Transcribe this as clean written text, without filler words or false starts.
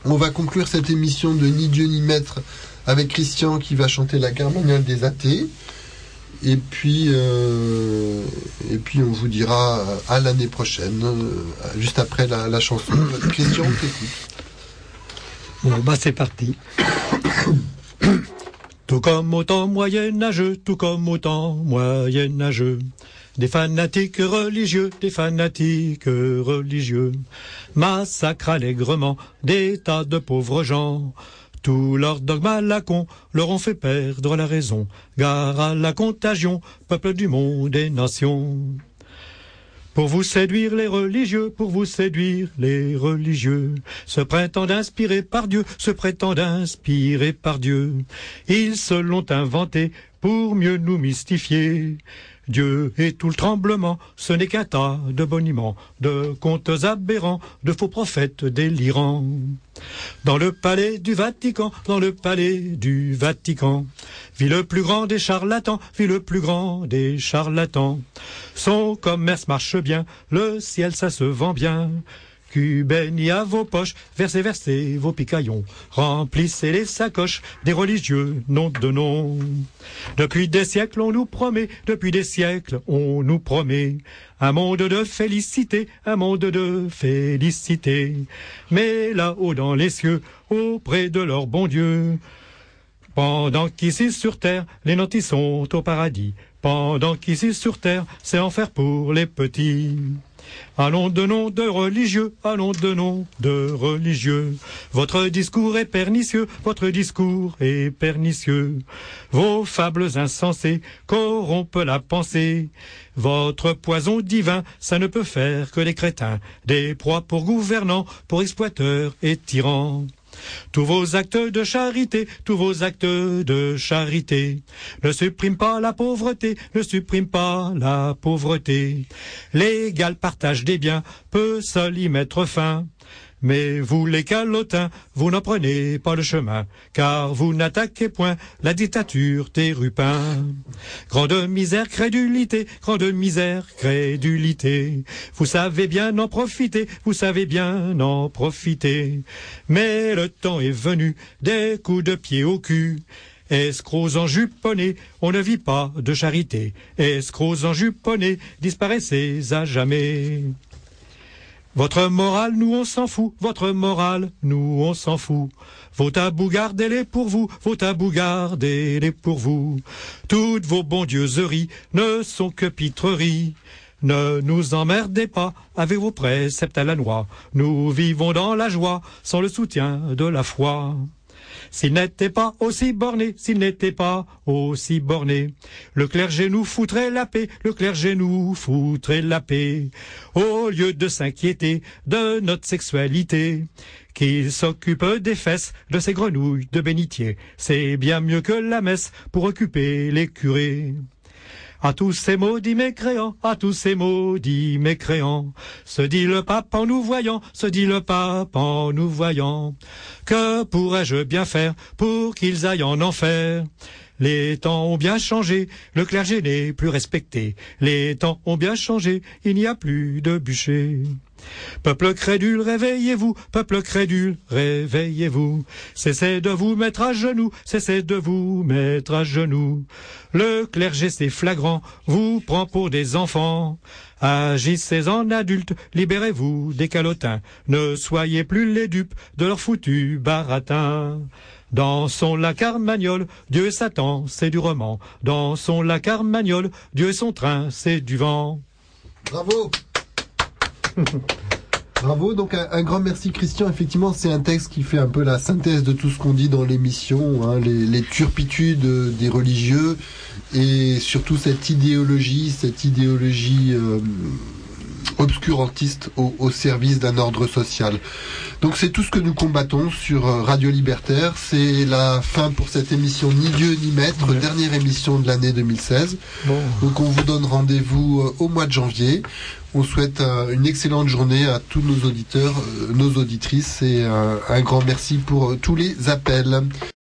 On va conclure cette émission de Ni Dieu ni Maître avec Christian qui va chanter la Carmagnole des athées. Et puis on vous dira à l'année prochaine, juste après la chanson. Christian, on t'écoute. Bon, c'est parti. Tout comme au temps moyenâgeux, tout comme au temps moyenâgeux, des fanatiques religieux massacrent allègrement des tas de pauvres gens. Tous leurs dogmes à la con leur ont fait perdre la raison. Gare à la contagion, peuple du monde et nation. Pour vous séduire les religieux, se prétendent inspirés par Dieu, ils se l'ont inventé pour mieux nous mystifier. Dieu et tout le tremblement, ce n'est qu'un tas de boniments, de contes aberrants, de faux prophètes délirants. Dans le palais du Vatican, vit le plus grand des charlatans, Son commerce marche bien, le ciel ça se vend bien. Cubéni à vos poches, versez vos picaillons, remplissez les sacoches des religieux, nom de nom. Depuis des siècles on nous promet, un monde de félicité, mais là-haut dans les cieux, auprès de leur bon Dieu. Pendant qu'ici sur terre, les nantis sont au paradis, c'est enfer pour les petits. Allons de nom de religieux, votre discours est pernicieux, vos fables insensées corrompent la pensée, votre poison divin, ça ne peut faire que les crétins, des proies pour gouvernants, pour exploiteurs et tyrans. Tous vos actes de charité ne suppriment pas la pauvreté, l'égal partage des biens peut seul y mettre fin. Mais vous les calotins, vous n'en prenez pas le chemin, car vous n'attaquez point la dictature des rupins. Grande misère, crédulité, vous savez bien en profiter, mais le temps est venu des coups de pied au cul. Escrocs enjuponnés, on ne vit pas de charité, disparaissez à jamais. Votre morale, nous on s'en fout. Vos tabous, gardez-les pour vous. Toutes vos bondieuseries ne sont que pitreries. Ne nous emmerdez pas avec vos préceptes à la noix. Nous vivons dans la joie, sans le soutien de la foi. S'il n'était pas aussi borné, le clergé nous foutrait la paix, au lieu de s'inquiéter de notre sexualité, qu'il s'occupe des fesses de ces grenouilles de bénitier, c'est bien mieux que la messe pour occuper les curés. À tous ces maudits mécréants, se dit le pape en nous voyant, que pourrais-je bien faire pour qu'ils aillent en enfer? Les temps ont bien changé, le clergé n'est plus respecté, il n'y a plus de bûcher. Peuple crédule, réveillez-vous, cessez de vous mettre à genoux, Le clergé c'est flagrant, vous prend pour des enfants. Agissez en adultes, libérez-vous des calotins, ne soyez plus les dupes de leur foutu baratin. Dansons la Carmagnole, Dieu et Satan, c'est du roman. Dansons la Carmagnole, Dieu et son train, c'est du vent. Bravo. Bravo, donc un grand merci Christian. Effectivement, c'est un texte qui fait un peu la synthèse de tout ce qu'on dit dans l'émission, les turpitudes des religieux et surtout cette idéologie obscurantiste au service d'un ordre social. Donc c'est tout ce que nous combattons sur Radio Libertaire. C'est la fin pour cette émission Ni Dieu ni Maître, dernière émission de l'année 2016. Bon. Donc on vous donne rendez-vous au mois de janvier. On souhaite une excellente journée à tous nos auditeurs, nos auditrices et un grand merci pour tous les appels.